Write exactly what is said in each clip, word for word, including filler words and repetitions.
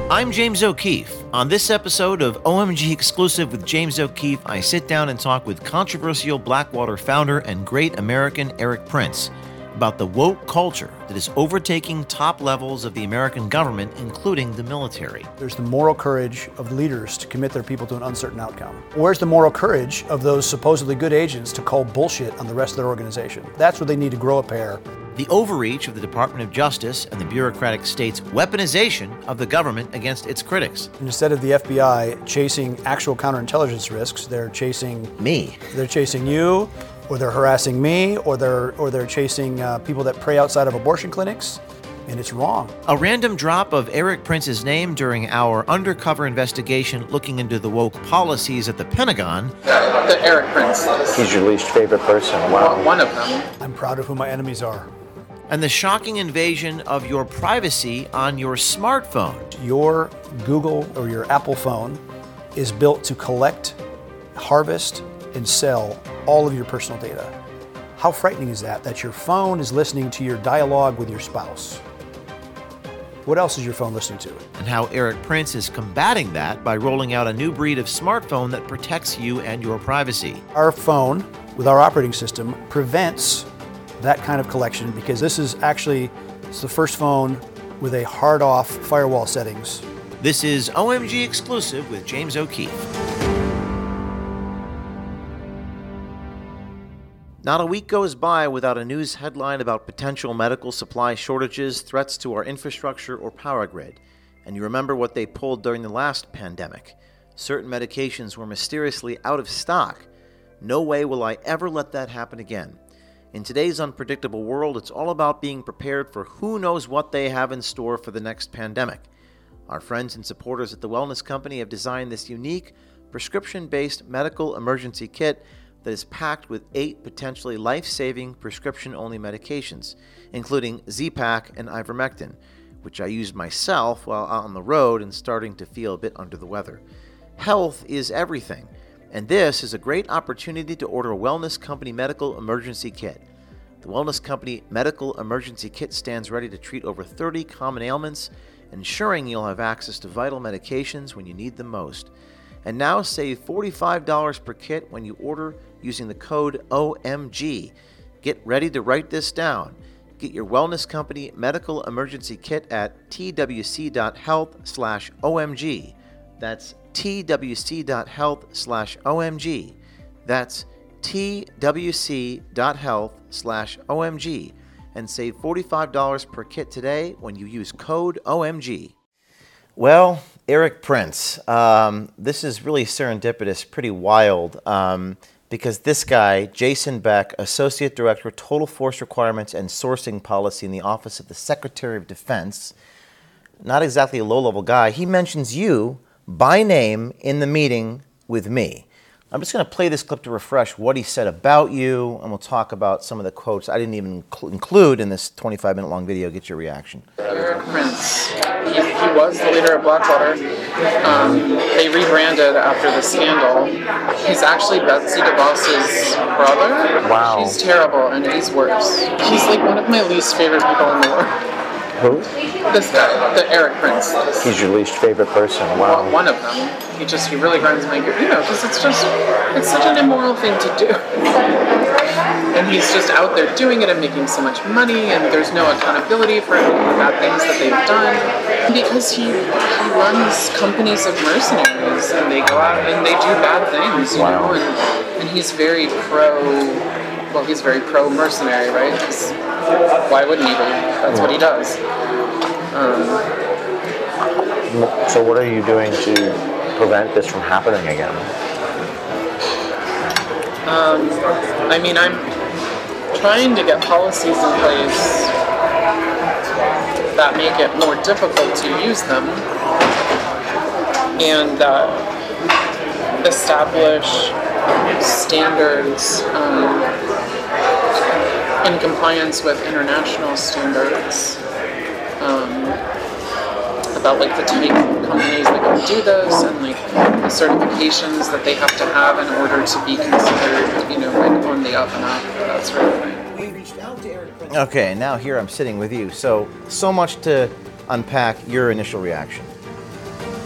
I'm James O'Keefe. On this episode of O M G Exclusive with James O'Keefe, I sit down and talk with controversial Blackwater founder and great American Erik Prince about the woke culture that is overtaking top levels of the American government, including the military. There's the moral courage of leaders to commit their people to an uncertain outcome. Where's the moral courage of those supposedly good agents to call bullshit on the rest of their organization? That's where they need to grow a pair. The overreach of the Department of Justice and the bureaucratic state's weaponization of the government against its critics. Instead of the F B I chasing actual counterintelligence risks, they're chasing me. They're chasing you, or they're harassing me, or they're or they're chasing uh, people that pray outside of abortion clinics, and it's wrong. A random drop of Erik Prince's name during our undercover investigation looking into the woke policies at the Pentagon. The, the Erik Prince. He's your least favorite person. Wow. One of them. I'm proud of who my enemies are. And the shocking invasion of your privacy on your smartphone. Your Google or your Apple phone is built to collect, harvest, and sell all of your personal data. How frightening is that, that your phone is listening to your dialogue with your spouse? What else is your phone listening to? And how Erik Prince is combating that by rolling out a new breed of smartphone that protects you and your privacy. Our phone, with our operating system, prevents that kind of collection because this is actually it's the first phone with a hard-off firewall settings. This is O M G Exclusive with James O'Keefe. Not a week goes by without a news headline about potential medical supply shortages, threats to our infrastructure or power grid. And you remember what they pulled during the last pandemic. Certain medications were mysteriously out of stock. No way will I ever let that happen again. In today's unpredictable world, it's all about being prepared for who knows what they have in store for the next pandemic. Our friends and supporters at The Wellness Company have designed this unique, prescription-based medical emergency kit that is packed with eight potentially life-saving prescription-only medications, including Z-Pak and ivermectin, which I used myself while out on the road and starting to feel a bit under the weather. Health is everything. And this is a great opportunity to order a Wellness Company Medical Emergency Kit. The Wellness Company Medical Emergency Kit stands ready to treat over thirty common ailments, ensuring you'll have access to vital medications when you need them most. And now save forty-five dollars per kit when you order using the code O M G. Get ready to write this down. Get your Wellness Company Medical Emergency Kit at twc.health slash OMG. That's twc.health slash OMG. That's twc.health slash OMG. And save forty-five dollars per kit today when you use code O M G. Well, Erik Prince, um, this is really serendipitous, pretty wild, um, because this guy, Jason Beck, Associate Director, Total Force Requirements and Sourcing Policy in the Office of the Secretary of Defense, not exactly a low-level guy, he mentions you by name in the meeting with me. I'm just going to play this clip to refresh what he said about you, and we'll talk about some of the quotes I didn't even cl- include in this twenty-five minute long video. Get your reaction. Erik Prince, he, he was the leader of Blackwater. Um, they rebranded after the scandal. He's actually Betsy DeVos's brother. Wow. He's terrible, and he's worse. He's like one of my least favorite people in the world. Who? This guy, the Erik Prince. He's your least favorite person. Wow. Well, one of them. He just, he really grinds my gear. You know, because it's just, it's such an immoral thing to do. And he's just out there doing it and making so much money, and there's no accountability for any of the bad things that they've done. Because he, he runs companies of mercenaries, and they go out and they do bad things, you Wow. know, and, and he's very pro, well, he's very pro-mercenary, right? Because why wouldn't he be? That's what he does. Um, So what are you doing to prevent this from happening again? um, I mean, I'm trying to get policies in place that make it more difficult to use them and that establish standards um, in compliance with international standards um, about like the type of companies that can do this and like the certifications that they have to have in order to be considered, you know, like on the up and up, that sort of thing. Okay, now here I'm sitting with you. So, so much to unpack your initial reaction.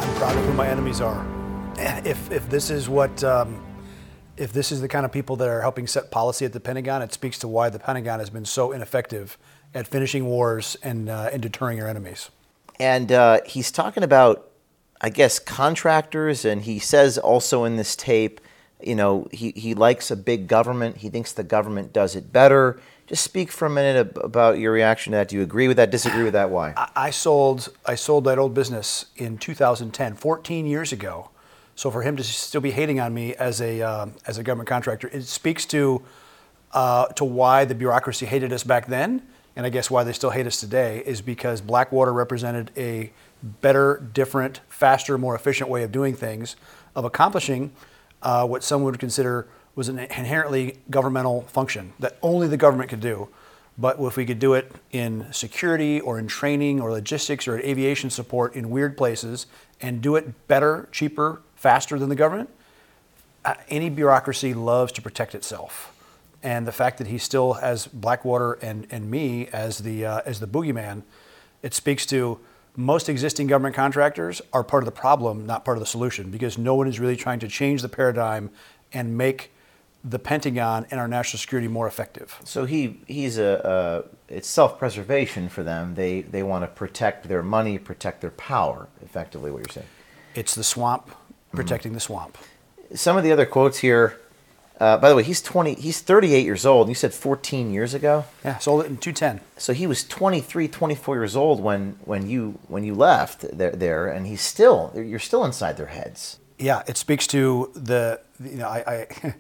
I'm proud of who my enemies are. And if if this is what um, if this is the kind of people that are helping set policy at the Pentagon, it speaks to why the Pentagon has been so ineffective at finishing wars and uh, and deterring our enemies. And uh, he's talking about, I guess, contractors, and he says also in this tape, you know, he, he likes a big government. He thinks the government does it better. Just speak for a minute about your reaction to that. Do you agree with that, disagree with that? Why? I, I sold I sold that old business in two thousand ten, fourteen years ago. So for him to still be hating on me as a uh, as a government contractor, it speaks to uh, to why the bureaucracy hated us back then, and I guess why they still hate us today is because Blackwater represented a better, different, faster, more efficient way of doing things, of accomplishing uh, what some would consider was an inherently governmental function that only the government could do. But if we could do it in security or in training or logistics or aviation support in weird places and do it better, cheaper, faster than the government, uh, any bureaucracy loves to protect itself. And the fact that he still has Blackwater and, and me as the uh, as the boogeyman, it speaks to most existing government contractors are part of the problem, not part of the solution, because no one is really trying to change the paradigm and make the Pentagon and our national security more effective. So he he's a, a it's self-preservation for them. They they want to protect their money, protect their power. Effectively, what you're saying. It's the swamp protecting mm-hmm. the swamp. Some of the other quotes here. Uh, by the way, he's twenty. He's thirty-eight years old. You said fourteen years ago. Yeah, sold it in two ten. So he was twenty-three, twenty-four years old when when you when you left there, there, and he's still you're still inside their heads. Yeah, it speaks to the you know I. I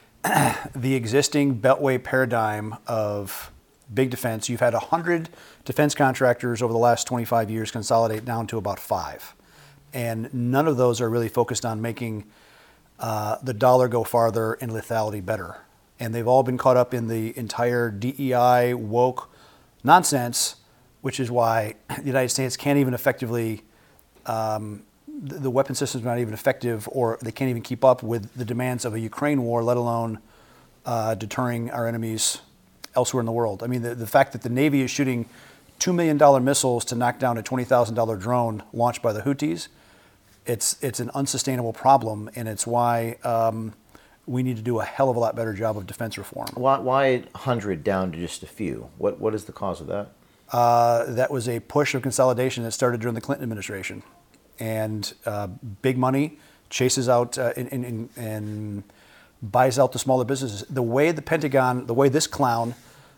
the existing beltway paradigm of big defense. You've had one hundred defense contractors over the last twenty-five years consolidate down to about five. And none of those are really focused on making uh, the dollar go farther and lethality better. And they've all been caught up in the entire D E I woke nonsense, which is why the United States can't even effectively um, the weapon system is not even effective, or they can't even keep up with the demands of a Ukraine war, let alone uh, deterring our enemies elsewhere in the world. I mean, the, the fact that the Navy is shooting two million dollars missiles to knock down a twenty thousand dollars drone launched by the Houthis, it's it's an unsustainable problem, and it's why um, we need to do a hell of a lot better job of defense reform. Why, why one hundred down to just a few? What What is the cause of that? Uh, that was a push of consolidation that started during the Clinton administration. And uh, big money chases out uh, and, and, and buys out the smaller businesses. The way the Pentagon, the way this clown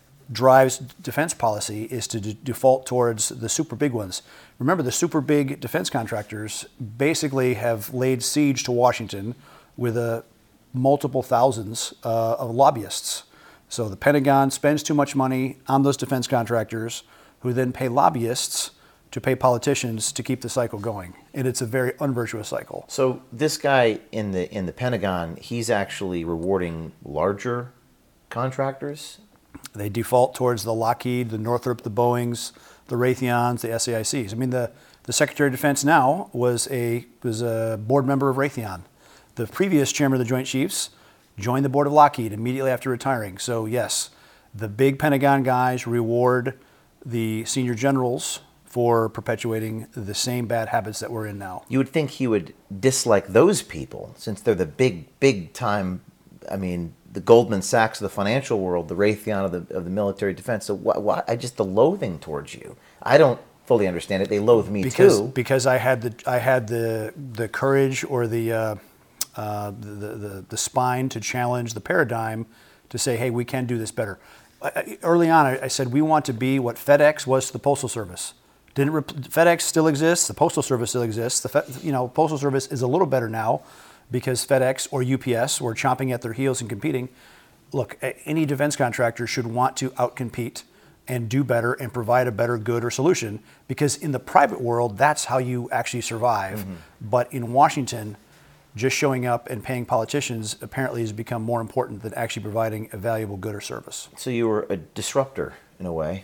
drives defense policy is to d- default towards the super big ones. Remember, the super big defense contractors basically have laid siege to Washington with uh, multiple thousands uh, of lobbyists. So the Pentagon spends too much money on those defense contractors, who then pay lobbyists to pay politicians to keep the cycle going. And it's a very unvirtuous cycle. So this guy in the in the Pentagon, he's actually rewarding larger contractors? They default towards the Lockheed, the Northrop, the Boeings, the Raytheons, the S A I Cs. I mean, the, the Secretary of Defense now was a was a board member of Raytheon. The previous chairman of the Joint Chiefs joined the board of Lockheed immediately after retiring. So yes, the big Pentagon guys reward the senior generals for perpetuating the same bad habits that we're in now. You would think he would dislike those people, since they're the big, big time, I mean, the Goldman Sachs of the financial world, the Raytheon of the of the military defense. So why, why, I just, the loathing towards you. I don't fully understand it. They loathe me because, too. Because I had the I had the the courage or the, uh, uh, the, the, the spine to challenge the paradigm to say, hey, we can do this better. Early on, I, I said we want to be what FedEx was to the Postal Service. Didn't rep- FedEx still exists? The Postal Service still exists. The Fe- you know Postal Service is a little better now because FedEx or U P S were chomping at their heels and competing. Look, any defense contractor should want to outcompete and do better and provide a better good or solution, because in the private world, that's how you actually survive. Mm-hmm. But in Washington, just showing up and paying politicians apparently has become more important than actually providing a valuable good or service. So you were a disruptor in a way.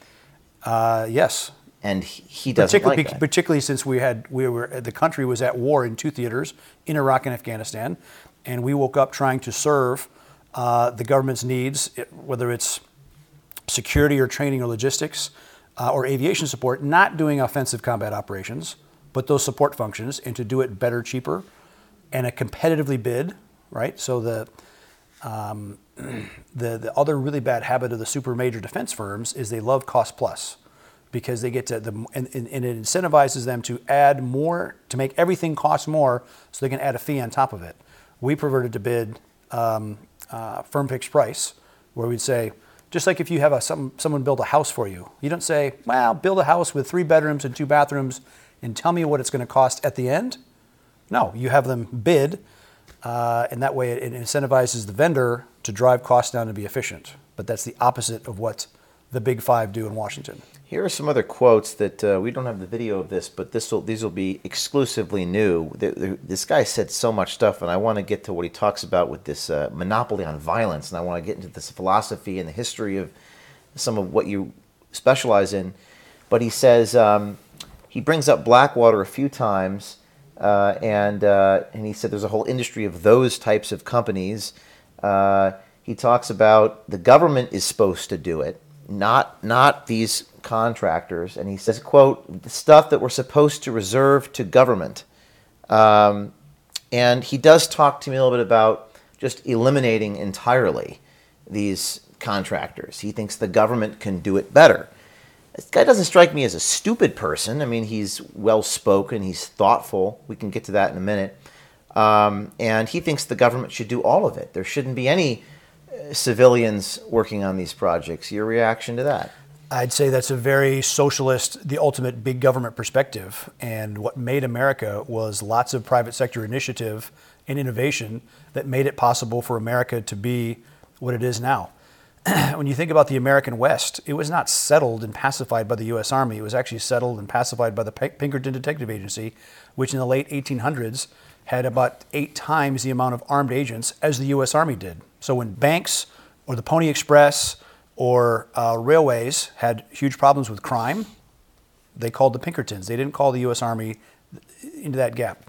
Uh, yes. And he doesn't particularly, like that. Particularly since we had we were the country was at war in two theaters, in Iraq and Afghanistan, and we woke up trying to serve uh, the government's needs, whether it's security or training or logistics uh, or aviation support, not doing offensive combat operations, put those support functions and to do it better, cheaper, and a competitively bid, right? So the um, the the other really bad habit of the super major defense firms is they love cost plus, because they get to the and, and it incentivizes them to add more, to make everything cost more, so they can add a fee on top of it. We preferred to bid um, uh, firm fixed price, where we'd say, just like if you have a some, someone build a house for you, you don't say, well, build a house with three bedrooms and two bathrooms and tell me what it's going to cost at the end. No, you have them bid, uh, and that way it, it incentivizes the vendor to drive costs down and be efficient. But that's the opposite of what the Big Five do in Washington. Here are some other quotes that uh, we don't have the video of this, but this will these will be exclusively new. The, the, this guy said so much stuff, and I want to get to what he talks about with this uh, monopoly on violence, and I want to get into this philosophy and the history of some of what you specialize in. But he says um, he brings up Blackwater a few times, uh, and uh, and he said there's a whole industry of those types of companies. Uh, he talks about the government is supposed to do it, not not these contractors, and he says, quote, the stuff that we're supposed to reserve to government. Um, and he does talk to me a little bit about just eliminating entirely these contractors. He thinks the government can do it better. This guy doesn't strike me as a stupid person. I mean, he's well-spoken, he's thoughtful. We can get to that in a minute. Um, and he thinks the government should do all of it. There shouldn't be any uh, civilians working on these projects. Your reaction to that? I'd say that's a very socialist, the ultimate big government perspective. And what made America was lots of private sector initiative and innovation that made it possible for America to be what it is now. When you think about the American West, it was not settled and pacified by the U S Army. It was actually settled and pacified by the Pinkerton Detective Agency, which in the late eighteen hundreds had about eight times the amount of armed agents as the U S Army did. So when banks or the Pony Express or uh, railways had huge problems with crime, they called the Pinkertons. They didn't call the U S Army into that gap.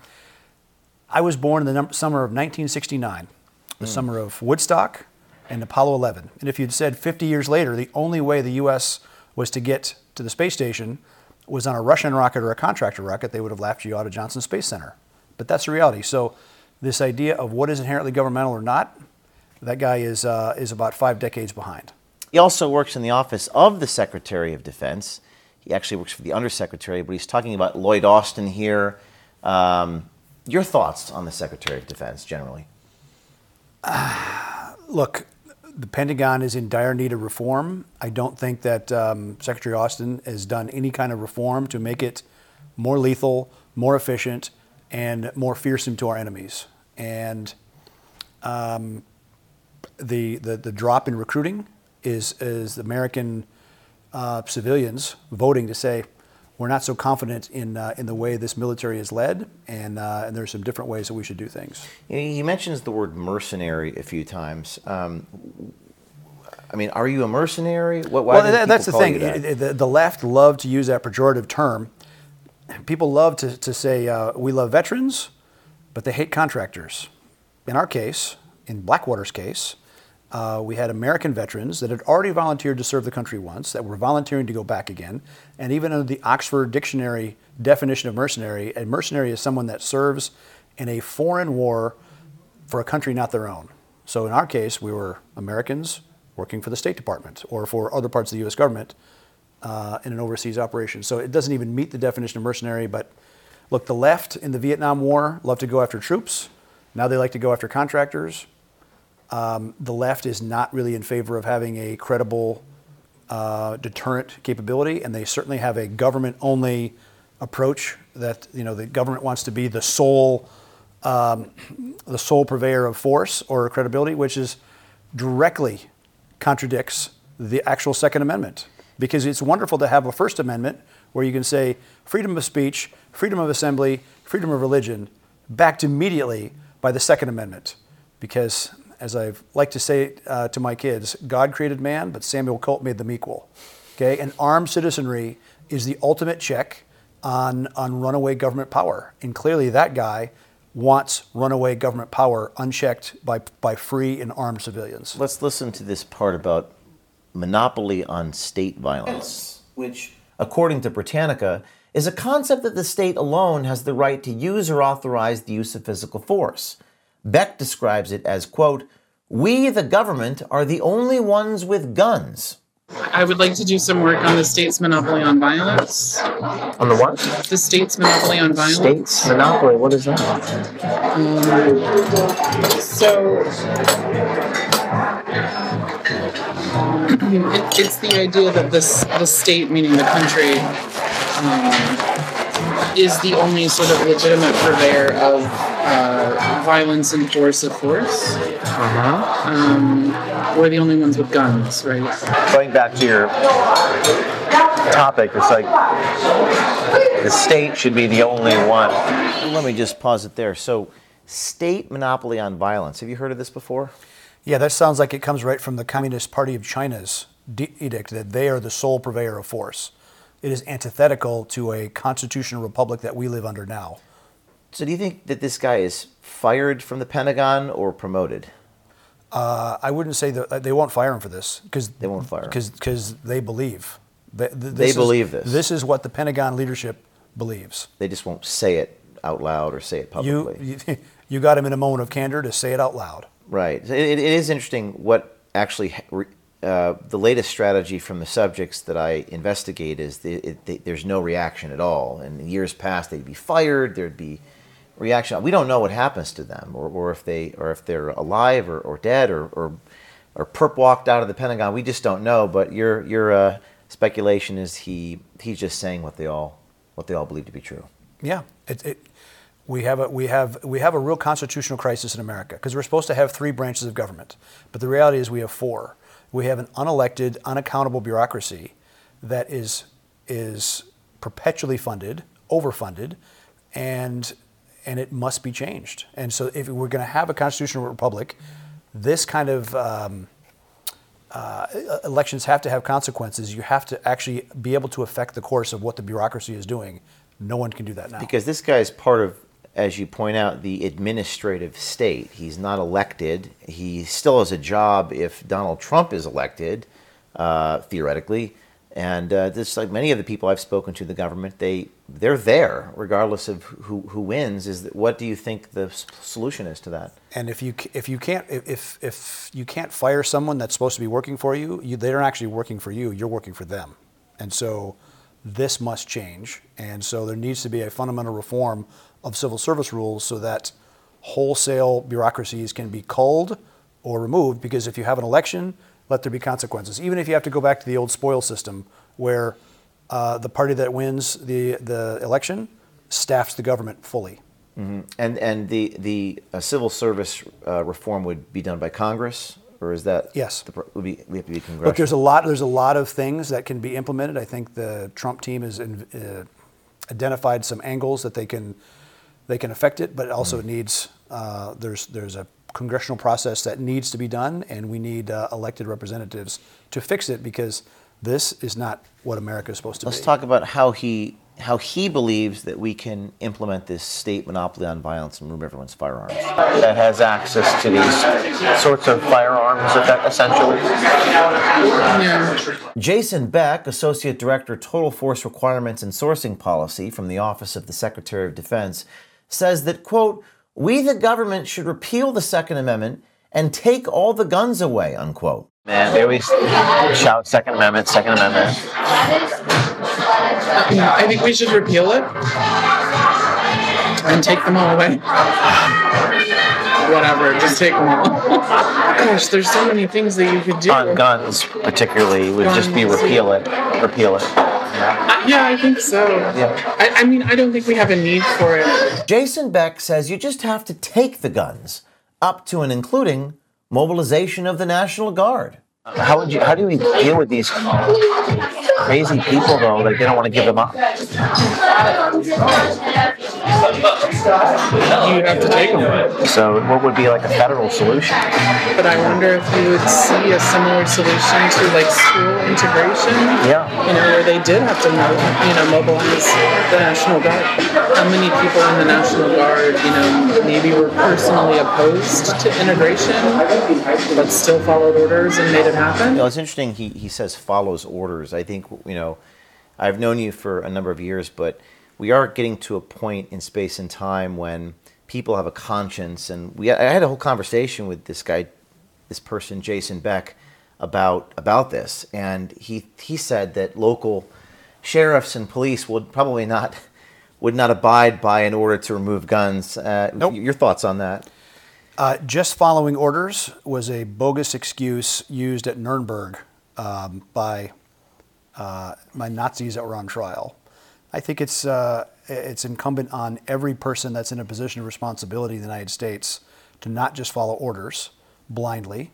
I was born in the num- summer of nineteen sixty-nine, the mm. summer of Woodstock and Apollo eleven. And if you'd said fifty years later, the only way the U S was to get to the space station was on a Russian rocket or a contractor rocket, they would have laughed you out of Johnson Space Center. But that's the reality. So this idea of what is inherently governmental or not, that guy is uh, is about five decades behind. He also works in the office of the Secretary of Defense. He actually works for the Undersecretary, but he's talking about Lloyd Austin here. Um, your thoughts on the Secretary of Defense generally? Uh, look, the Pentagon is in dire need of reform. I don't think that um, Secretary Austin has done any kind of reform to make it more lethal, more efficient, and more fearsome to our enemies. And um, the, the the drop in recruiting is is American uh, civilians voting to say we're not so confident in uh, in the way this military is led, and uh, and there's some different ways that we should do things. He mentions the word mercenary a few times. Um, I mean, are you a mercenary? What, why well, that, that's the thing. That? The, the left love to use that pejorative term. People love to to say uh, we love veterans, but they hate contractors. In our case, in Blackwater's case, Uh, we had American veterans that had already volunteered to serve the country once, that were volunteering to go back again. And even under the Oxford Dictionary definition of mercenary, a mercenary is someone that serves in a foreign war for a country not their own. So in our case, we were Americans working for the State Department or for other parts of the U S government uh, in an overseas operation. So it doesn't even meet the definition of mercenary. But look, the left in the Vietnam War loved to go after troops. Now they like to go after contractors. Um, the left is not really in favor of having a credible uh, deterrent capability, and they certainly have a government-only approach that, you know, the government wants to be the sole, um, the sole purveyor of force or credibility, which is directly contradicts the actual Second Amendment. Because it's wonderful to have a First Amendment where you can say freedom of speech, freedom of assembly, freedom of religion, backed immediately by the Second Amendment. Because as I like to say uh, to my kids, God created man, but Samuel Colt made them equal. Okay, and armed citizenry is the ultimate check on, on runaway government power. And clearly that guy wants runaway government power unchecked by, by free and armed civilians. Let's listen to this part about monopoly on state violence, which, according to Britannica, is a concept that the state alone has the right to use or authorize the use of physical force. Beck describes it as, quote, "We, the government, are the only ones with guns." I would like to do some work on the state's monopoly on violence. On the what? The state's monopoly on violence. States monopoly. What is that? Um, so it, it's the idea that this the state, meaning the country, um, is the only sort of legitimate purveyor of uh, violence and coercive force. Uh-huh. Um, we're the only ones with guns, right? Going back to your topic, it's like the state should be the only one. Let me just pause it there. So, state monopoly on violence. Have you heard of this before? Yeah, that sounds like it comes right from the Communist Party of China's edict that they are the sole purveyor of force. It is antithetical to a constitutional republic that we live under now. So do you think that this guy is fired from the Pentagon or promoted? Uh, I wouldn't say that they won't fire him for this because They won't fire him. because they believe. They, th- They is- believe this. This is what the Pentagon leadership believes. They just won't say it out loud or say it You, publicly. you you got him in a moment of candor to say it out loud. Right. It, it is interesting what actually uh, the latest strategy from the subjects that I investigate is the, it, they, there's no reaction at all. And in years past, they'd be fired. There'd be reaction. We don't know what happens to them, or, or if they or if they're alive or, or dead, or, or or perp walked out of the Pentagon. We just don't know. But your your uh, speculation is he he's just saying what they all what they all believe to be true. Yeah, it, it, we have a we have we have a real constitutional crisis in America because we're supposed to have three branches of government, but the reality is we have four. We have an unelected, unaccountable bureaucracy that is is perpetually funded, overfunded, and and it must be changed. And so, if we're going to have a constitutional republic, this kind of um, uh, elections have to have consequences. You have to actually be able to affect the course of what the bureaucracy is doing. No one can do that now. Because this guy is part of, as you point out, the administrative state. He's not elected. He still has a job if Donald Trump is elected, uh, theoretically. And uh, just like many of the people I've spoken to, the government, they they're there regardless of who who wins. Is that, what do you think the s- solution is to that? And if you if you can't if if you can't fire someone that's supposed to be working for you, you they're not actually working for you. You're working for them. And so this must change. And so there needs to be a fundamental reform of civil service rules so that wholesale bureaucracies can be culled or removed. Because if you have an election, let there be consequences. Even if you have to go back to the old spoil system where uh, the party that wins the, the election staffs the government fully. Mm-hmm. And and the the uh, civil service uh, reform would be done by Congress, or is that Yes. The, would be we have to be congressional? Look, there's a lot. There's a lot of things that can be implemented. I think the Trump team has in, uh, identified some angles that they can they can affect it, but also Mm-hmm. it needs uh, there's there's a congressional process that needs to be done, and we need uh, elected representatives to fix it because this is not what America is supposed to Let's be. talk about how he how he believes that we can implement this state monopoly on violence and remove everyone's firearms. That has access to these sorts of firearms, essentially. Yeah. Jason Beck, Associate Director, Total Force Requirements and Sourcing Policy from the Office of the Secretary of Defense, says that, quote, "We, the government, should repeal the Second Amendment and take all the guns away," unquote. Man, they always shout Second Amendment, Second Amendment. I think we should repeal it and take them all away. Whatever, just take them all. Gosh, there's so many things that you could do. On guns, particularly, would just be repeal it, repeal it. Uh, yeah, I think so. Yeah. I, I mean, I don't think we have a need for it. Jason Beck says you just have to take the guns, up to and including mobilization of the National Guard. How would you? How do we deal with these crazy people though? Like they don't want to give them up. You have to take them. So what would be like a federal solution? But I wonder if you would see a similar solution to like school integration. Yeah. You know, where they did have to, you know, mobilize the National Guard. How many people in the National Guard, you know, maybe were personally opposed to integration, but still followed orders and made it happen? You know, it's interesting he, he says follows orders. I think, you know, I've known you for a number of years, but we are getting to a point in space and time when people have a conscience. And we, I had a whole conversation with this guy, this person, Jason Beck, about about this. And he he said that local sheriffs and police would probably not would not abide by an order to remove guns. Uh, Nope. Your thoughts on that? Uh, just following orders was a bogus excuse used at Nuremberg um, by uh, by Nazis that were on trial. I think it's uh, it's incumbent on every person that's in a position of responsibility in the United States to not just follow orders blindly.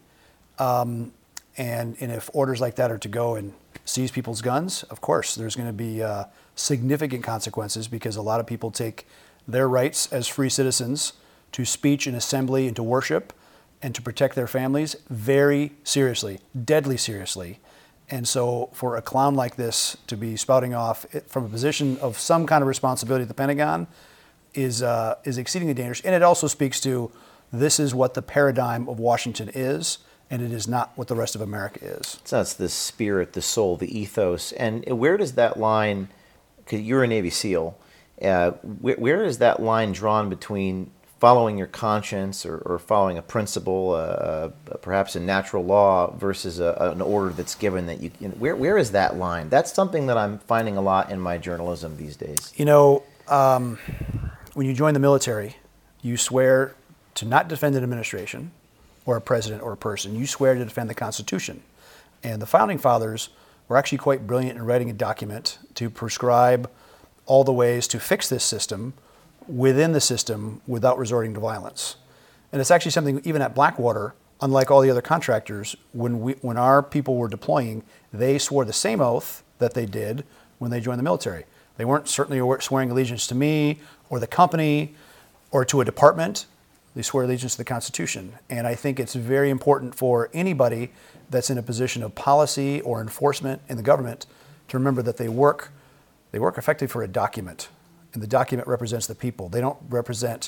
Um, and, and if orders like that are to go and seize people's guns, of course, there's going to be uh, significant consequences, because a lot of people take their rights as free citizens to speech and assembly and to worship and to protect their families very seriously, deadly seriously. And so for a clown like this to be spouting off it from a position of some kind of responsibility at the Pentagon is uh, is exceedingly dangerous. And it also speaks to, this is what the paradigm of Washington is, and it is not what the rest of America is. So that's the spirit, the soul, the ethos. And where does that line, because you're a Navy SEAL, uh, where, where is that line drawn between following your conscience or, or following a principle, uh, perhaps a natural law, versus a, an order that's given that you, you know, where, where is that line? That's something that I'm finding a lot in my journalism these days. You know, um, when you join the military, you swear to not defend an administration or a president or a person. You swear to defend the Constitution. And the Founding Fathers were actually quite brilliant in writing a document to prescribe all the ways to fix this system within the system without resorting to violence. And it's actually something, even at Blackwater, unlike all the other contractors, when we when our people were deploying, they swore the same oath that they did when they joined the military. They weren't certainly swearing allegiance to me or the company or to a department. They swore allegiance to the Constitution. And I think it's very important for anybody that's in a position of policy or enforcement in the government to remember that they work they work effectively for a document. And the document represents the people. They don't represent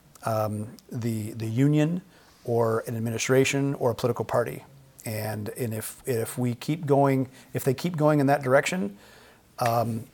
um, the the union or an administration or a political party. And and if if we keep going, if they keep going in that direction, um,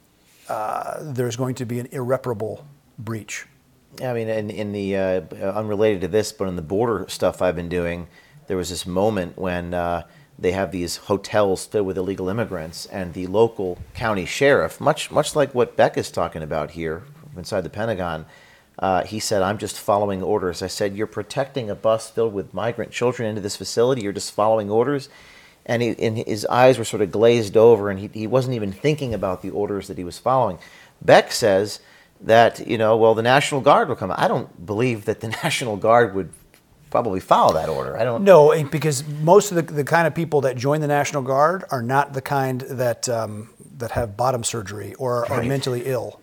uh, there's going to be an irreparable breach. I mean, in, in the, uh, unrelated to this, but in the border stuff I've been doing, there was this moment when uh, they have these hotels filled with illegal immigrants, and the local county sheriff, much much like what Beck is talking about here inside the Pentagon, uh, he said, "I'm just following orders." I said, "You're protecting a bus filled with migrant children into this facility. You're just following orders?" And, he, and his eyes were sort of glazed over, and he, he wasn't even thinking about the orders that he was following. Beck says that, you know, well, the National Guard will come. I don't believe that the National Guard would probably follow that order. I don't. No, because most of the, the kind of people that join the National Guard are not the kind that um, that have bottom surgery or are Right. mentally ill,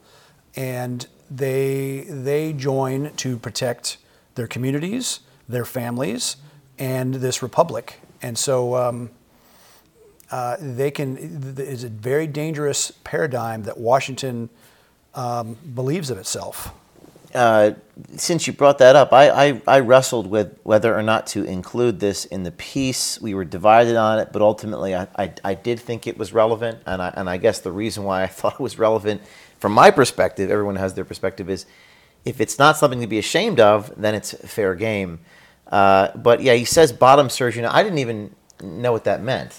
and they they join to protect their communities, their families, and this republic. And so um, uh, they can. It's a very dangerous paradigm that Washington um, believes of itself. Uh, since you brought that up, I, I, I wrestled with whether or not to include this in the piece. We were divided on it, but ultimately I, I, I did think it was relevant, and I, and I guess the reason why I thought it was relevant, from my perspective, everyone has their perspective, is if it's not something to be ashamed of, then it's fair game. Uh, but yeah, he says bottom surgery. I didn't even know what that meant.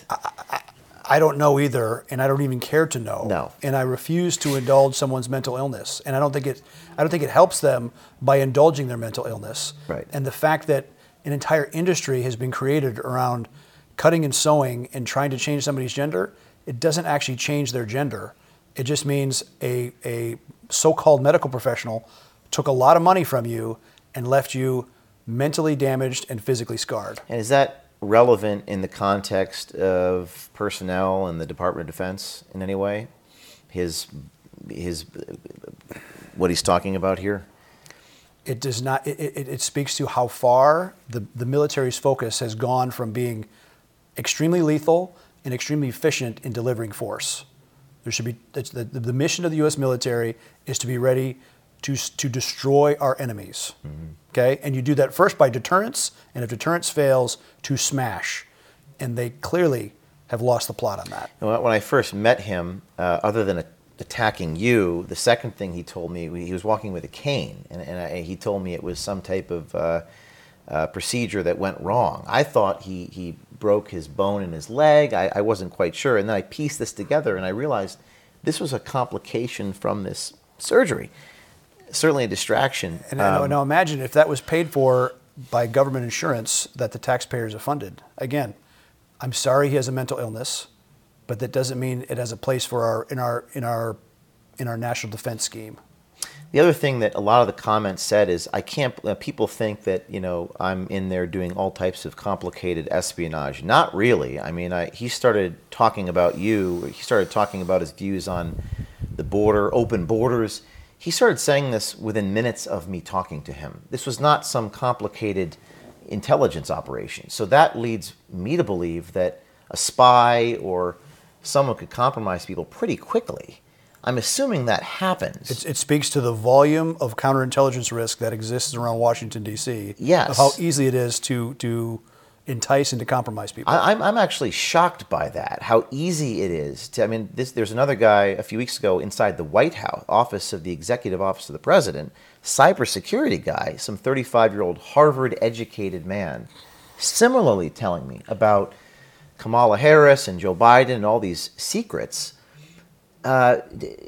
I don't know either, and I don't even care to know. No. And I refuse to indulge someone's mental illness, and I don't think it. I don't think it helps them by indulging their mental illness. Right. And the fact that an entire industry has been created around cutting and sewing and trying to change somebody's gender, it doesn't actually change their gender. It just means a a so-called medical professional took a lot of money from you and left you mentally damaged and physically scarred. And is that relevant in the context of personnel in the Department of Defense in any way? His, his, what he's talking about here? It does not. It, it, it speaks to how far the, the military's focus has gone from being extremely lethal and extremely efficient in delivering force. There should be the, the, the mission of the U S military is to be ready to to destroy our enemies. Mm-hmm. Okay, and you do that first by deterrence, and if deterrence fails, to smash. And they clearly have lost the plot on that. When I first met him, uh, other than a, attacking you, the second thing he told me, he was walking with a cane, and, and I, he told me it was some type of uh, uh, procedure that went wrong. I thought he, he broke his bone in his leg. I, I wasn't quite sure. And then I pieced this together, and I realized this was a complication from this surgery. Certainly a distraction. And um, now, now imagine if that was paid for by government insurance that the taxpayers have funded. Again, I'm sorry he has a mental illness, but that doesn't mean it has a place for our in our in our in our national defense scheme. The other thing that a lot of the comments said is, I can't. Uh, people think that you know I'm in there doing all types of complicated espionage. Not really. I mean, I, he started talking about you. He started talking about his views on the border, open borders. He started saying this within minutes of me talking to him. This was not some complicated intelligence operation. So that leads me to believe that a spy or someone could compromise people pretty quickly. I'm assuming that happens. It, it speaks to the volume of counterintelligence risk that exists around Washington, D C Yes. Of how easy it is to to entice and to compromise people. I, I'm I'm actually shocked by that. How easy it is to. I mean, this, there's another guy a few weeks ago inside the White House office of the Executive Office of the President, cybersecurity guy, some thirty-five-year-old Harvard-educated man, similarly telling me about Kamala Harris and Joe Biden and all these secrets. Uh,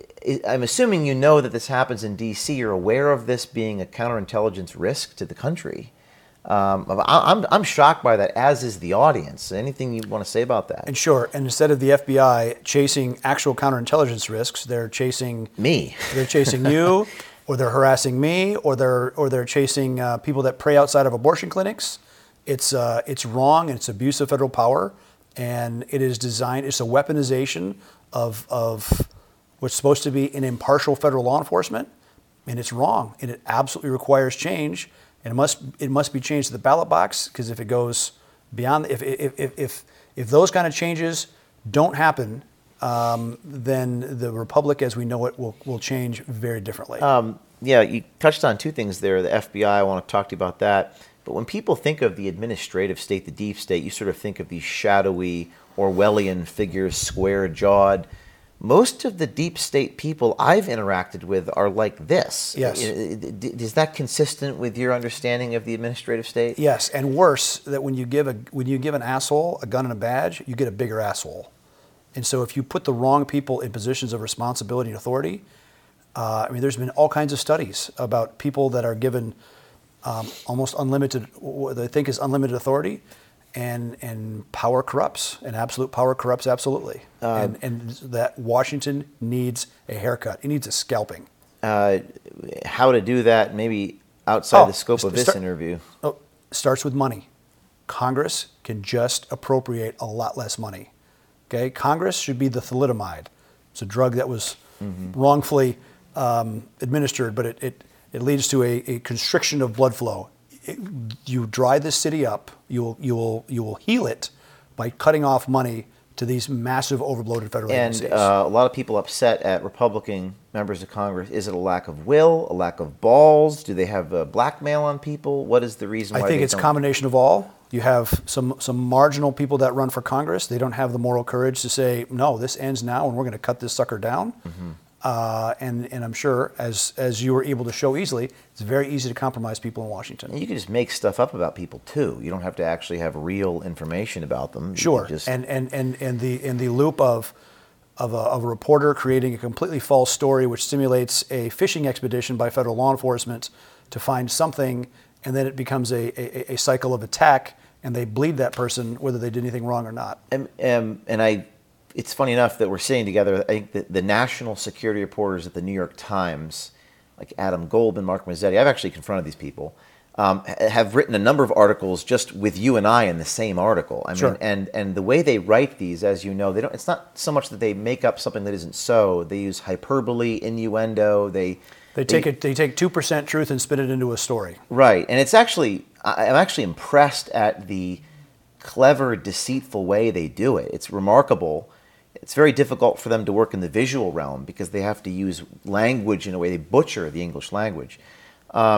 I'm assuming you know that this happens in D C. You're aware of this being a counterintelligence risk to the country. Um, I'm I'm shocked by that, as is the audience. Anything you want to say about that? And sure, and instead of the F B I chasing actual counterintelligence risks, they're chasing me. They're chasing you, or they're harassing me, or they're or they're chasing uh, people that pray outside of abortion clinics. It's uh, it's wrong, and it's abuse of federal power, and it is designed. It's a weaponization of of what's supposed to be an impartial federal law enforcement, and it's wrong, and it absolutely requires change. And it must it must be changed to the ballot box, because if it goes beyond, if if if if, if those kind of changes don't happen, um, then the republic as we know it will will change very differently. Um, yeah, you touched on two things there. The F B I, I want to talk to you about that. But when people think of the administrative state, the deep state, you sort of think of these shadowy Orwellian figures, square-jawed. Most of the deep state people I've interacted with are like this. Yes. Is that consistent with your understanding of the administrative state? Yes, and worse, that when you give a when you give an asshole a gun and a badge, you get a bigger asshole. And so if you put the wrong people in positions of responsibility and authority, uh, I mean, there's been all kinds of studies about people that are given um, almost unlimited, what they think is unlimited authority, and and power corrupts, and absolute power corrupts absolutely. Um, and, and that Washington needs a haircut. It needs a scalping. Uh, how to do that, maybe outside oh, the scope of this start, interview. Oh, starts with money. Congress can just appropriate a lot less money. Okay, Congress should be the thalidomide. It's a drug that was mm-hmm. wrongfully um, administered, but it, it, it leads to a, a constriction of blood flow. It, you dry this city up, you will you will you will heal it by cutting off money to these massive overloaded federal and, agencies. And uh, a lot of people upset at Republican members of Congress. Is it a lack of will, a lack of balls? Do they have uh, blackmail on people? What is the reason why I think they it's a don't? combination of all. You have some some marginal people that run for Congress. They don't have the moral courage to say, no, this ends now and we're going to cut this sucker down. Mm-hmm. Uh, and, and I'm sure, as as you were able to show easily, it's very easy to compromise people in Washington. And you can just make stuff up about people too. You don't have to actually have real information about them. Sure. Just... And and and and the in the loop of of a, of a reporter creating a completely false story, which simulates a fishing expedition by federal law enforcement to find something, and then it becomes a a, a cycle of attack, and they bleed that person whether they did anything wrong or not. And um, and I. It's funny enough that we're sitting together. I think that the national security reporters at the New York Times, like Adam Goldman, Mark Mazzetti, I've actually confronted these people, um, have written a number of articles just with you and I in the same article. I mean, sure. and and the way they write these, as you know, they don't. It's not so much that they make up something that isn't so. They use hyperbole, innuendo. They they take they, it. They take two percent truth and spin it into a story. Right, and it's actually I'm actually impressed at the clever, deceitful way they do it. It's remarkable. It's very difficult for them to work in the visual realm because they have to use language in a way, they butcher the English language. Um,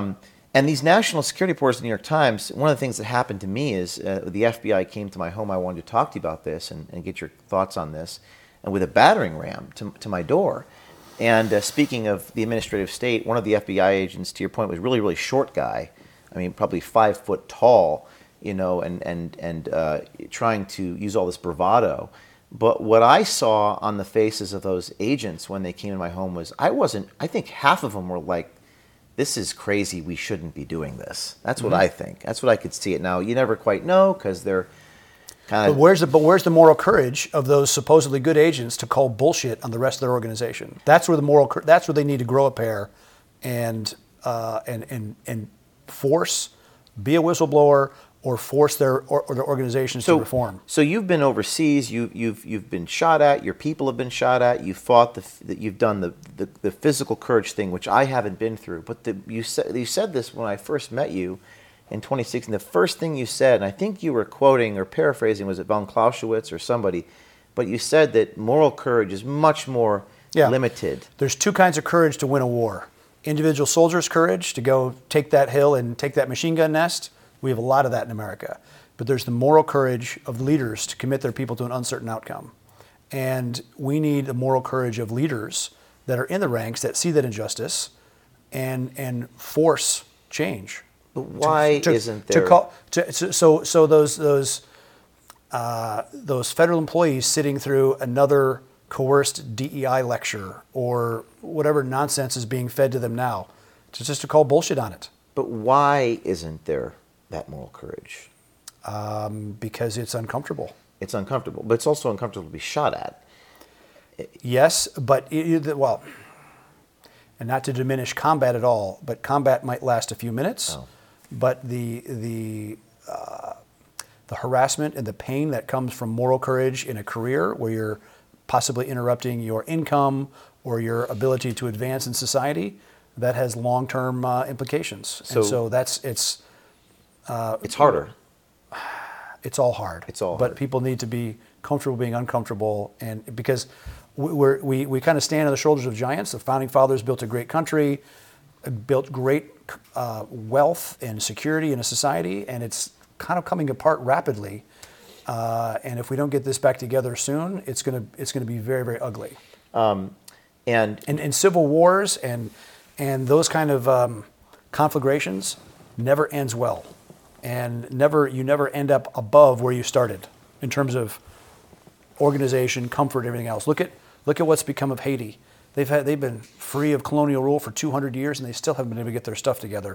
And these national security reports in the New York Times, one of the things that happened to me is uh, the F B I came to my home. I wanted to talk to you about this and, and get your thoughts on this, and with a battering ram to, to my door. And uh, speaking of the administrative state, one of the F B I agents, to your point, was a really, really short guy. I mean, probably five foot tall, you know, and, and, and uh, trying to use all this bravado. But what I saw on the faces of those agents when they came to my home was, I wasn't, I think half of them were like, this is crazy, we shouldn't be doing this. That's what mm-hmm. I think. That's what I could see it. Now, you never quite know because they're kind of... But where's, the, but where's the moral courage of those supposedly good agents to call bullshit on the rest of their organization? That's where the moral, that's where they need to grow a pair and, uh, and, and, and force, be a whistleblower, or force their or, or their organizations so, to reform. So you've been overseas. You, you've you've been shot at. Your people have been shot at. You fought the. the you've done the, the, the physical courage thing, which I haven't been through. But the, you said you said this when I first met you in twenty sixteen. The first thing you said, and I think you were quoting or paraphrasing, was it von Clausewitz or somebody? But you said that moral courage is much more yeah. limited. There's two kinds of courage to win a war: individual soldiers' courage to go take that hill and take that machine gun nest. We have a lot of that in America. But there's the moral courage of leaders to commit their people to an uncertain outcome. And we need the moral courage of leaders that are in the ranks that see that injustice and and force change. But why to, to, isn't there... To call, to, so so those those uh, those federal employees sitting through another coerced D E I lecture or whatever nonsense is being fed to them now, to just to call bullshit on it. But why isn't there that moral courage? Um, because it's uncomfortable. It's uncomfortable, but it's also uncomfortable to be shot at. Yes, but it, it, well, and not to diminish combat at all, but combat might last a few minutes. Oh. But the the uh, the harassment and the pain that comes from moral courage in a career where you're possibly interrupting your income or your ability to advance in society, that has long-term uh, implications. So, and so that's it's. Uh, it's harder. It's all hard. It's all But hard. people need to be comfortable being uncomfortable, and because we we're, we we kind of stand on the shoulders of giants. The founding fathers built a great country, built great uh, wealth and security in a society, and it's kind of coming apart rapidly. Uh, and if we don't get this back together soon, it's gonna it's gonna be very very ugly. Um, and, and and civil wars and and those kind of um, conflagrations never ends well. And never, you never end up above where you started in terms of organization, comfort, everything else. Look at look at what's become of Haiti. They've had they've been free of colonial rule for two hundred years, and they still haven't been able to get their stuff together.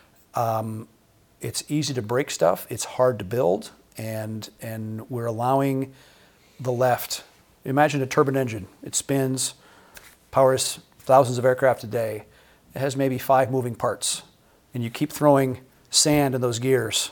Um, it's easy to break stuff. It's hard to build, and and we're allowing the left. Imagine a turbine engine. It spins, powers thousands of aircraft a day. It has maybe five moving parts, and you keep throwing sand in those gears,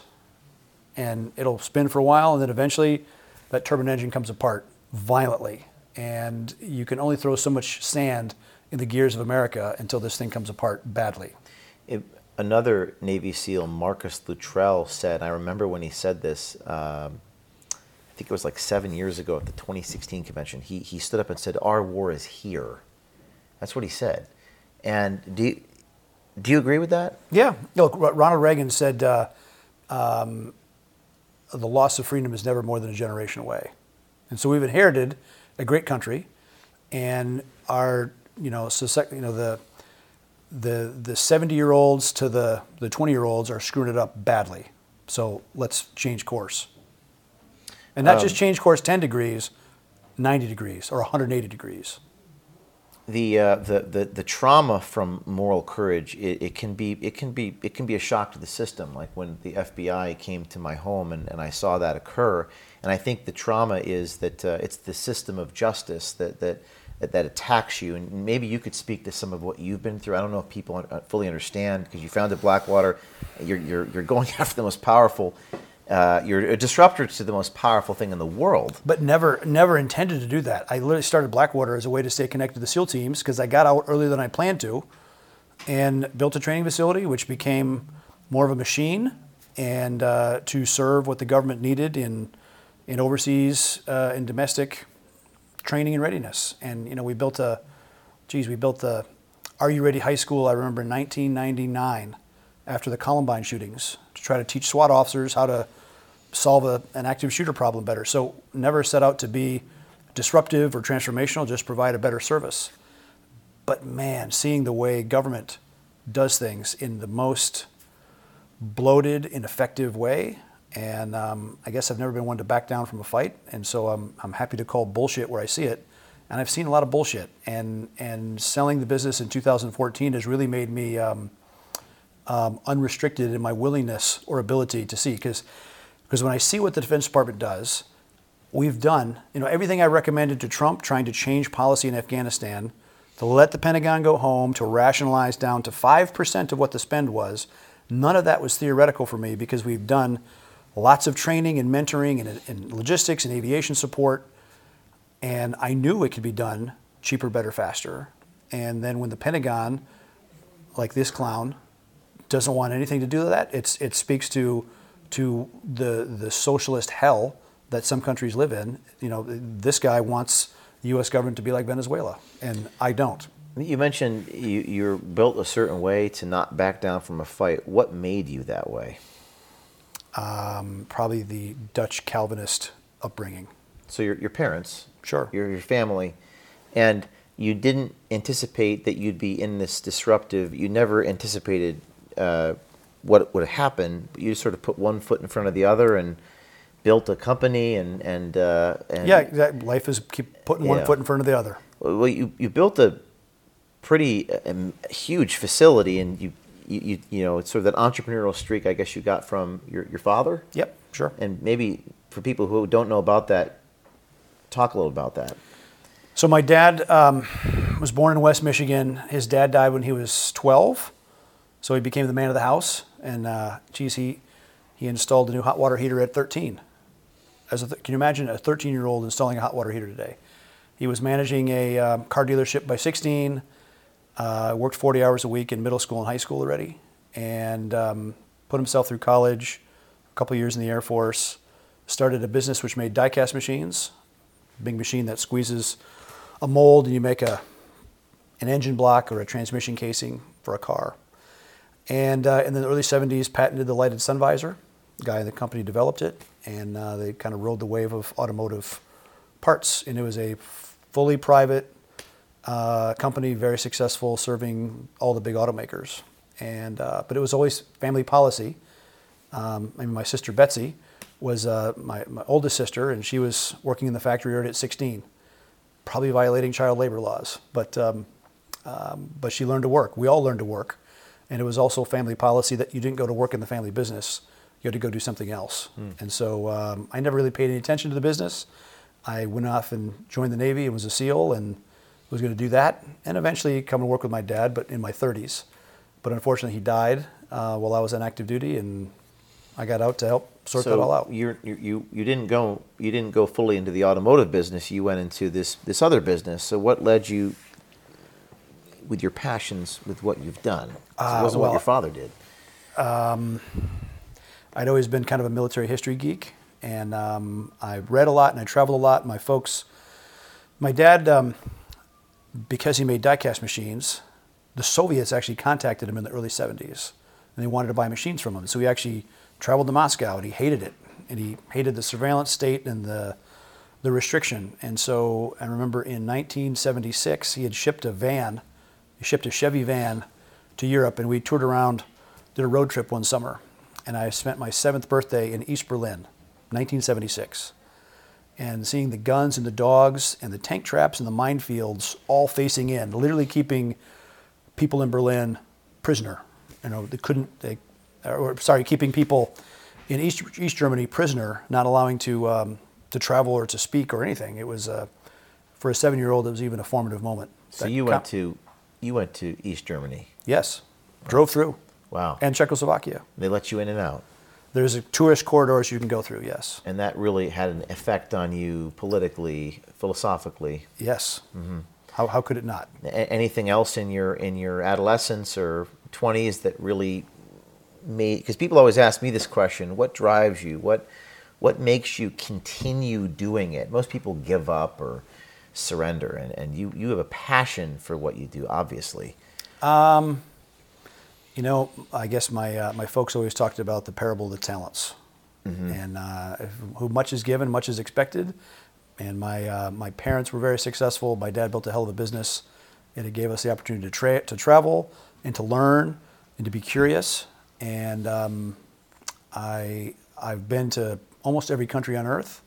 and it'll spin for a while, and then eventually that turbine engine comes apart violently, and you can only throw so much sand in the gears of America until this thing comes apart badly. It, another Navy SEAL, Marcus Luttrell, said, I remember when he said this, um, I think it was like seven years ago at the twenty sixteen convention, he, he stood up and said, our war is here. That's what he said. And do you, Do you agree with that? Yeah. Look, Ronald Reagan said uh, um, the loss of freedom is never more than a generation away. And so we've inherited a great country, and our, you know, so, you know the the the seventy-year-olds to the the twenty-year-olds are screwing it up badly. So let's change course. And not um, just change course ten degrees, ninety degrees, or one hundred eighty degrees. The, uh, the the the trauma from moral courage, it, it can be it can be it can be a shock to the system. Like when the F B I came to my home and, and I saw that occur, and I think the trauma is that uh, it's the system of justice that that that, that attacks you. And maybe you could speak to some of what you've been through. I don't know if people fully understand, because you founded Blackwater. You're you're you're going after the most powerful. Uh, you're a disruptor to the most powerful thing in the world. But never never intended to do that. I literally started Blackwater as a way to stay connected to the SEAL teams, because I got out earlier than I planned to, and built a training facility which became more of a machine, and uh, to serve what the government needed in in overseas uh, and domestic training and readiness. And you know, we built a, geez, we built the Are You Ready High School. I remember in nineteen ninety-nine. after the Columbine shootings to try to teach SWAT officers how to solve a, an active shooter problem better. So never set out to be disruptive or transformational, just provide a better service. But man, seeing the way government does things in the most bloated, ineffective way, and um, I guess I've never been one to back down from a fight, and so I'm, I'm happy to call bullshit where I see it. And I've seen a lot of bullshit, and, and selling the business in two thousand fourteen has really made me um, um, unrestricted in my willingness or ability to see, because because when I see what the Defense Department does, we've done, you know, everything I recommended to Trump, trying to change policy in Afghanistan, to let the Pentagon go home, to rationalize down to five percent of what the spend was. None of that was theoretical for me, because we've done lots of training and mentoring and, and logistics and aviation support. And I knew it could be done cheaper, better, faster. And then when the Pentagon, like this clown, doesn't want anything to do with that, it's, it speaks to to the the socialist hell that some countries live in. You know, this guy wants the U S government to be like Venezuela, and I don't. You mentioned you, you're built a certain way to not back down from a fight. What made you that way? Um, probably the Dutch Calvinist upbringing. So your your parents, Sure. your your family, and you didn't anticipate that you'd be in this disruptive. You never anticipated uh, what would happen. But you just sort of put one foot in front of the other and built a company and and, uh, and Yeah, exactly. Life is keep putting one Yeah. foot in front of the other. Well, you you built a pretty um, huge facility, and you, you you you know it's sort of that entrepreneurial streak, I guess, you got from your your father. Yep, sure. And maybe for people who don't know about that, talk a little about that. So my dad um, was born in West Michigan. His dad died when he was twelve, so he became the man of the house. And uh, geez, he he installed a new hot water heater at thirteen. As a th- can you imagine a thirteen-year-old installing a hot water heater today? He was managing a um, car dealership by sixteen. Uh, worked forty hours a week in middle school and high school already, and um, put himself through college. A couple years in the Air Force. Started a business which made die-cast machines. Big machine that squeezes a mold and you make a an engine block or a transmission casing for a car. And uh, in the early seventies, patented the lighted sun visor. The guy in the company developed it, and uh, they kind of rode the wave of automotive parts. And it was a fully private uh, company, very successful, serving all the big automakers. And uh, but it was always family policy. Um, I mean, my sister Betsy was uh, my, my oldest sister, and she was working in the factory yard at sixteen, probably violating child labor laws. But um, um, but she learned to work. We all learned to work, and it was also family policy that you didn't go to work in the family business. You had to go do something else. Mm. And so um, I never really paid any attention to the business. I went off and joined the Navy and was a SEAL and was going to do that, and eventually come and work with my dad, but in my thirties. But unfortunately, he died uh, while I was on active duty, and I got out to help sort so that all out. You're, you you didn't go you didn't go fully into the automotive business. You went into this this other business. So what led you with your passions with what you've done? Uh, it wasn't well, what your father did. Um, I'd always been kind of a military history geek, and um, I read a lot and I traveled a lot. My folks, my dad, um, because he made die-cast machines, the Soviets actually contacted him in the early seventies, and they wanted to buy machines from him. So he actually traveled to Moscow, and he hated it, and he hated the surveillance state and the the restriction. And so I remember in nineteen seventy-six, he had shipped a van, he shipped a Chevy van to Europe, and we toured around, did a road trip one summer, and I spent my seventh birthday in East Berlin, nineteen seventy-six, and seeing the guns and the dogs and the tank traps and the minefields all facing in, literally keeping people in Berlin prisoner. You know, they couldn't, they, or sorry, keeping people in East East Germany prisoner, not allowing to um, to travel or to speak or anything. It was uh, for a seven-year-old, it was even a formative moment. So you went to you went to East Germany. Yes, wow. Drove through. Wow. And Czechoslovakia. They let you in and out. There's a tourist corridors you can go through. Yes. And that really had an effect on you politically, philosophically. Yes. Mm-hmm. How how could it not? A- anything else in your in your adolescence or twenties that really made, because people always ask me this question, what drives you? What what makes you continue doing it? Most people give up or surrender, and, and you, you have a passion for what you do, obviously. Um, You know, I guess my uh, my folks always talked about the parable of the talents, mm-hmm. and uh, who much is given, much is expected. And my uh, my parents were very successful. My dad built a hell of a business, and it gave us the opportunity to tra- to travel and to learn and to be curious. And um, I I've been to almost every country on earth,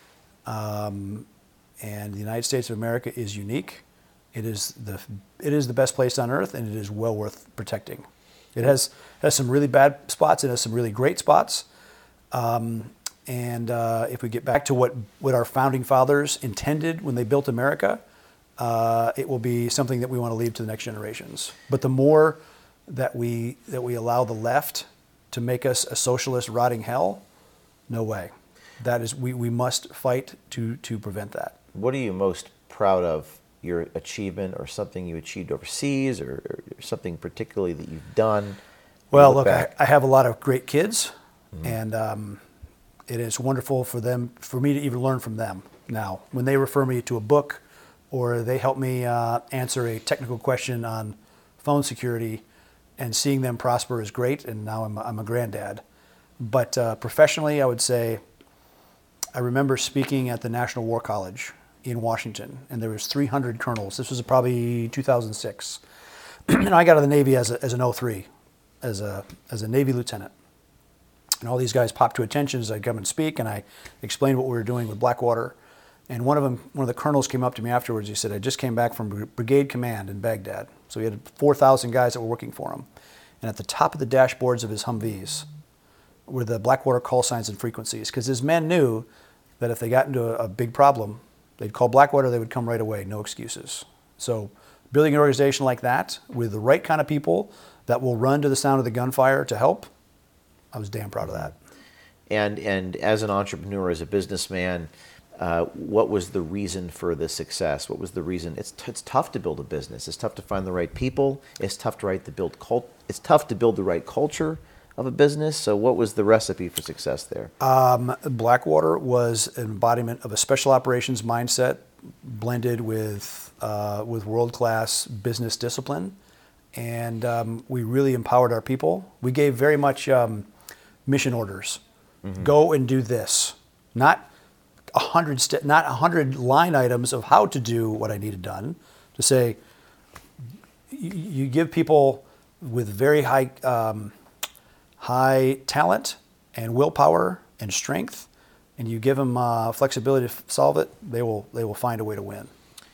um, and the United States of America is unique. It is the it is the best place on earth, and it is well worth protecting. It has has some really bad spots. It has some really great spots. Um, and uh, if we get back to what, what our founding fathers intended when they built America, uh, it will be something that we want to leave to the next generations. But the more that we that we allow the left to make us a socialist rotting hell, no way. That is we, we must fight to to prevent that. What are you most proud of? Your achievement, or something you achieved overseas, or, or something particularly that you've done? Well, look, look I, I have a lot of great kids, mm-hmm. and um, it is wonderful for them, for me to even learn from them. Now, when they refer me to a book, or they help me uh, answer a technical question on phone security, and seeing them prosper is great. And now I'm I'm a granddad. But uh, professionally, I would say, I remember speaking at the National War College in Washington, and there was three hundred colonels. This was probably two thousand six. And I got out of the Navy as, a, as an oh three, as a, as a Navy lieutenant. And all these guys popped to attention as I come and speak, and I explained what we were doing with Blackwater. And one of them, one of the colonels came up to me afterwards. He said, I just came back from Brigade Command in Baghdad. So he had four thousand guys that were working for him. And at the top of the dashboards of his Humvees were the Blackwater call signs and frequencies, because his men knew that if they got into a, a big problem, they'd call Blackwater, they would come right away, no excuses. So building an organization like that with the right kind of people that will run to the sound of the gunfire to help, I was damn proud of that. And and as an entrepreneur, as a businessman, uh, what was the reason for the success? What was the reason? It's t- it's tough to build a business. It's tough to find the right people. It's tough to write the build cult. It's tough to build the right culture of a business. So what was the recipe for success there? Um, Blackwater was an embodiment of a special operations mindset blended with uh, with world-class business discipline. And um, we really empowered our people. We gave very much um, mission orders. Mm-hmm. Go and do this. Not a hundred st- not a hundred line items of how to do what I needed done. To say, you, you give people with very high um, high talent and willpower and strength, and you give them uh, flexibility to f- solve it, they will they will find a way to win.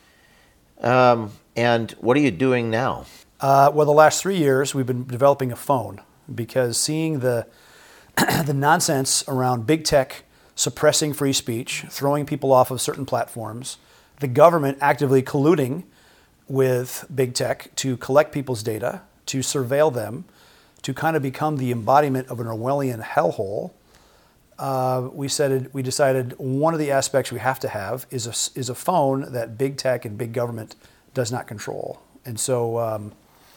Um, and what are you doing now? Uh, well, the last three years we've been developing a phone, because seeing the the nonsense around big tech suppressing free speech, throwing people off of certain platforms, the government actively colluding with big tech to collect people's data, to surveil them, to kind of become the embodiment of an Orwellian hellhole, uh, we said we decided one of the aspects we have to have is a, is a phone that big tech and big government does not control. And so, um,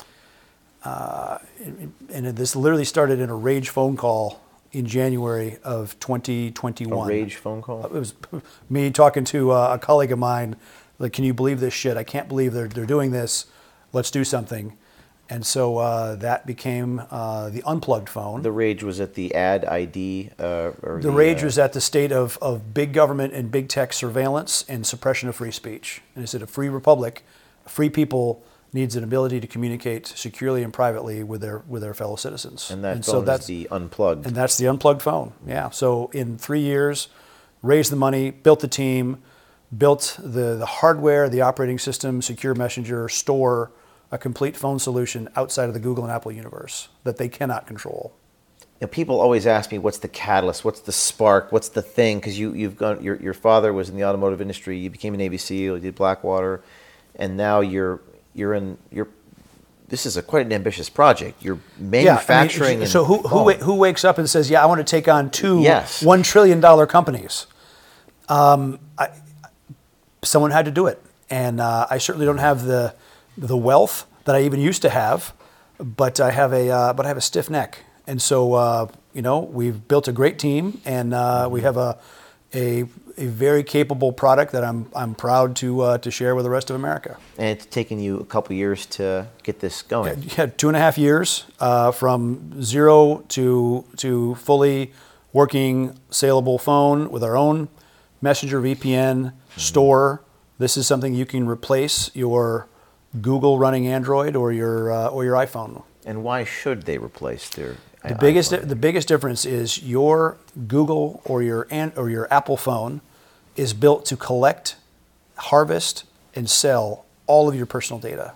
uh, and this literally started in a rage phone call in January of twenty twenty-one. A rage phone call? It was me talking to uh, a colleague of mine, like, can you believe this shit? I can't believe they're they're doing this. Let's do something. And so uh, that became uh, the unplugged phone. The rage was at the ad I D? Uh, or the, the rage uh, was at the state of, of big government and big tech surveillance and suppression of free speech. And it said a free republic, free people needs an ability to communicate securely and privately with their with their fellow citizens. And that and phone so that's, is the unplugged. And that's the unplugged phone, yeah. So in three years, raised the money, built the team, built the, the hardware, the operating system, secure messenger, store, a complete phone solution outside of the Google and Apple universe that they cannot control. You know, people always ask me, what's the catalyst? What's the spark? What's the thing? Because you, you've gone, your, your father was in the automotive industry. You became a Navy SEAL. You did Blackwater. And now you're you're in you're. This is a quite an ambitious project. You're manufacturing. Yeah, I mean, so who who, oh. who wakes up and says, "Yeah, I want to take on two yes. one trillion dollar companies"? Um, I, someone had to do it, and uh, I certainly don't have the the wealth that I even used to have, but I have a uh, but I have a stiff neck, and so uh, you know we've built a great team, and uh, we have a a a very capable product that I'm I'm proud to uh, to share with the rest of America. And it's taken you a couple years to get this going. Yeah, yeah, two and a half years uh, from zero to to fully working saleable phone with our own Messenger V P N mm-hmm. store. This is something you can replace your Google running Android or your uh, or your iPhone. And why should they replace their The biggest the biggest difference is your Google or your or your Apple phone is built to collect, harvest, and sell all of your personal data.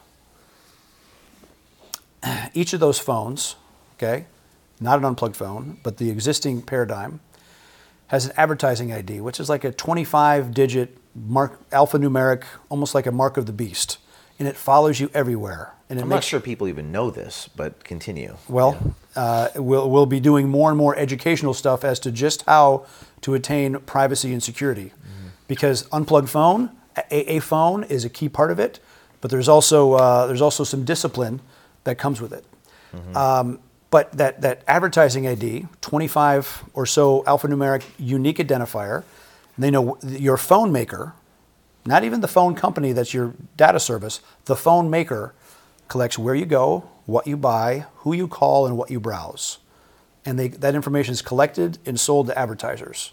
Each of those phones, okay, not an unplugged phone, but the existing paradigm, has an advertising I D, which is like a twenty-five digit mark, alphanumeric, almost like a mark of the beast, and it follows you everywhere. And it I'm makes, not sure people even know this, but continue. Well, uh, we'll, we'll be doing more and more educational stuff as to just how to attain privacy and security. Mm-hmm. Because unplugged phone, a, a phone is a key part of it, but there's also uh, there's also some discipline that comes with it. Mm-hmm. Um, but that, that advertising I D, twenty-five or so alphanumeric unique identifier, they know your phone maker, not even the phone company that's your data service, the phone maker collects where you go, what you buy, who you call, and what you browse. And they, that information is collected and sold to advertisers.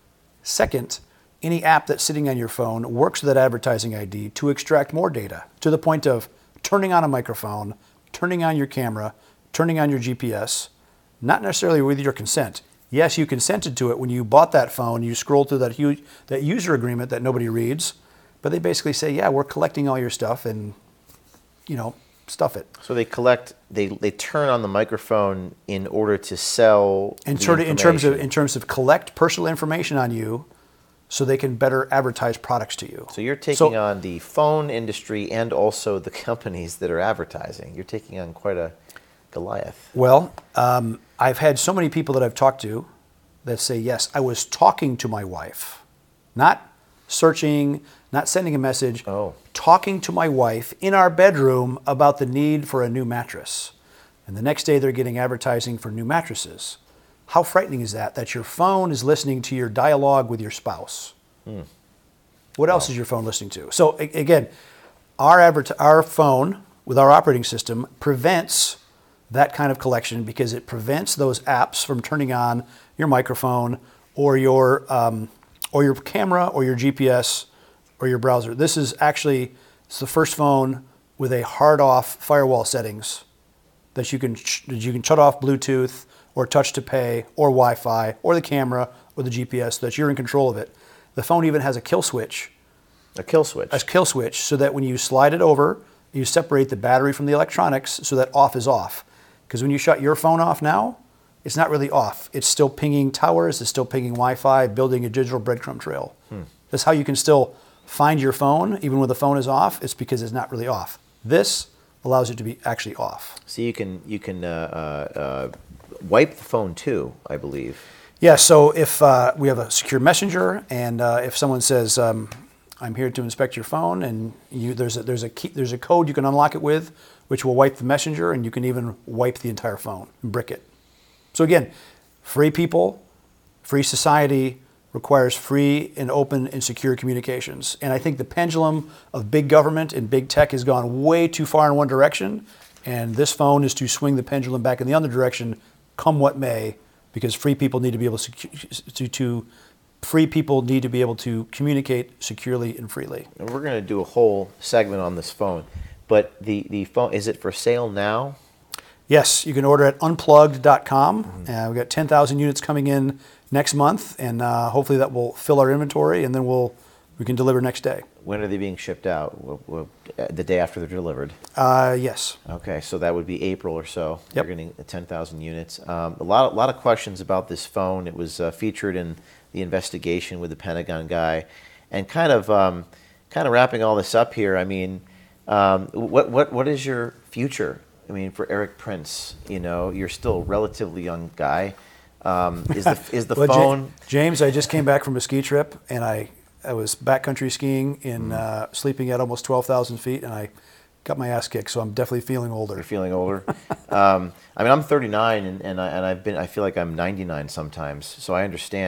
Second, any app that's sitting on your phone works with that advertising I D to extract more data, to the point of turning on a microphone, turning on your camera, turning on your G P S, not necessarily with your consent. Yes, you consented to it when you bought that phone, you scrolled through that, huge, that user agreement that nobody reads, but they basically say, yeah, we're collecting all your stuff and, you know, stuff it. So they collect, they they turn on the microphone in order to sell. In, sort of, in terms of in terms of collect personal information on you, so they can better advertise products to you. So you're taking so, on the phone industry and also the companies that are advertising. You're taking on quite a Goliath. Well, um, I've had so many people that I've talked to that say, yes, I was talking to my wife, not searching, not sending a message, oh. talking to my wife in our bedroom about the need for a new mattress. And the next day they're getting advertising for new mattresses. How frightening is that, that your phone is listening to your dialogue with your spouse? Hmm. What else wow. is your phone listening to? So again, our, advert- our phone with our operating system prevents that kind of collection because it prevents those apps from turning on your microphone or your um, or your camera or your G P S or your browser. This is actually it's the first phone with a hard-off firewall settings that you can that you can shut off Bluetooth or touch to pay or Wi-Fi or the camera or the G P S so that you're in control of it. The phone even has a kill switch. A kill switch. A kill switch so that when you slide it over, you separate the battery from the electronics so that off is off. Because when you shut your phone off now, it's not really off. It's still pinging towers, it's still pinging Wi-Fi, building a digital breadcrumb trail. Hmm. That's how you can still find your phone even when the phone is off. It's because it's not really off. This allows it to be actually off. So you can you can uh, uh, uh, wipe the phone too, I believe. Yeah. So if uh, we have a secure messenger, and uh, if someone says, um, "I'm here to inspect your phone," and you, there's a, there's a key, there's a code you can unlock it with, which will wipe the messenger, and you can even wipe the entire phone and brick it. So again, free people, free society requires free and open and secure communications. And I think the pendulum of big government and big tech has gone way too far in one direction, and this phone is to swing the pendulum back in the other direction, come what may, because free people need to be able to, to, to free people need to be able to communicate securely and freely. And we're going to do a whole segment on this phone, but the, the phone, is it for sale now? Yes, you can order at unplugged dot com. Mm-hmm. Uh, we've got ten thousand units coming in next month, and uh, hopefully that will fill our inventory, and then we'll we can deliver next day. When are they being shipped out? We'll, we'll, uh, the day after they're delivered? Uh, yes. Okay, so that would be April or so. Yep. You're getting ten thousand units. Um, a lot, a lot of questions about this phone. It was uh, featured in the investigation with the Pentagon guy, and kind of, um, kind of wrapping all this up here. I mean, um, what, what, what is your future? I mean, for Eric Prince, you know, you're still a relatively young guy. Um, is the is the well, phone? James, I just came back from a ski trip, and I, I was backcountry skiing in mm. uh, sleeping at almost twelve thousand feet, and I got my ass kicked. So I'm definitely feeling older. You're feeling older. um, I mean, I'm thirty-nine, and, and I and I've been. I feel like I'm ninety-nine sometimes. So I understand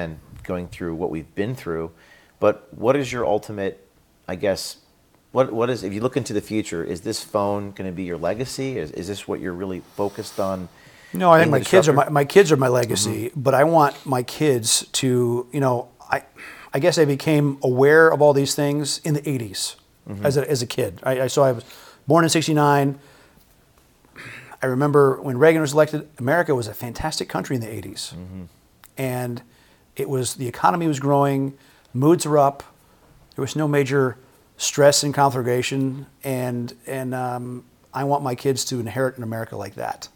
going through what we've been through. But what is your ultimate, I guess, what what is, if you look into the future, is this phone going to be your legacy? Is, is this what you're really focused on? No, I think my kids are my, my kids are my legacy, mm-hmm. but I want my kids to, you know, I I guess I became aware of all these things in the eighties mm-hmm. as a as a kid. I, I so I was born in sixty-nine. I remember when Reagan was elected, America was a fantastic country in the eighties. Mm-hmm. And it was, the economy was growing, moods were up, there was no major stress and conflagration, and and um, I want my kids to inherit an America like that.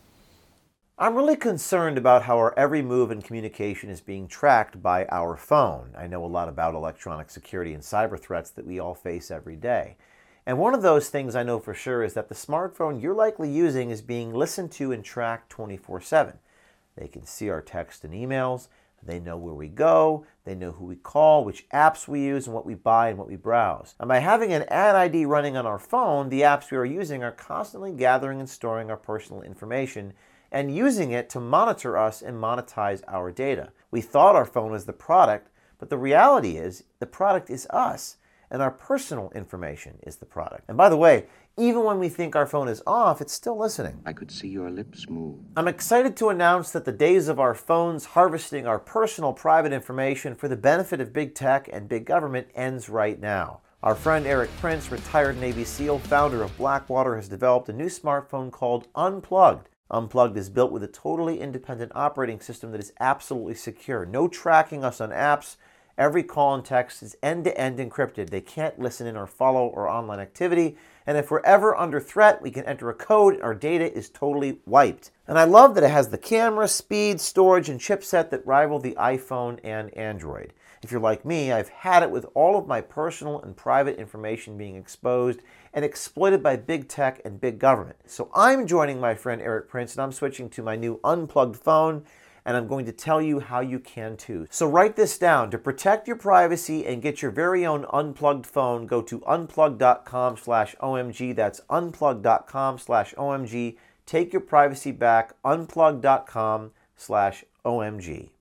I'm really concerned about how our every move in communication is being tracked by our phone. I know a lot about electronic security and cyber threats that we all face every day. And one of those things I know for sure is that the smartphone you're likely using is being listened to and tracked twenty-four seven. They can see our text and emails, they know where we go, they know who we call, which apps we use, and what we buy and what we browse. And by having an ad I D running on our phone, the apps we are using are constantly gathering and storing our personal information and using it to monitor us and monetize our data. We thought our phone was the product, but the reality is the product is us. And our personal information is the product. And by the way, even when we think our phone is off, it's still listening. I could see your lips move. I'm excited to announce that the days of our phones harvesting our personal private information for the benefit of big tech and big government ends right now. Our friend Eric Prince, retired Navy SEAL, founder of Blackwater, has developed a new smartphone called Unplugged. Unplugged is built with a totally independent operating system that is absolutely secure. No tracking us on apps. Every call and text is end-to-end encrypted. They can't listen in or follow our online activity. And if we're ever under threat, we can enter a code and our data is totally wiped. And I love that it has the camera, speed, storage, and chipset that rival the iPhone and Android. If you're like me, I've had it with all of my personal and private information being exposed and exploited by big tech and big government. So I'm joining my friend Eric Prince and I'm switching to my new Unplugged phone. And I'm going to tell you how you can too. So write this down. To protect your privacy and get your very own Unplugged phone, go to unplugged.com slash OMG. That's unplugged.com slash OMG. Take your privacy back. Unplugged.com slash OMG.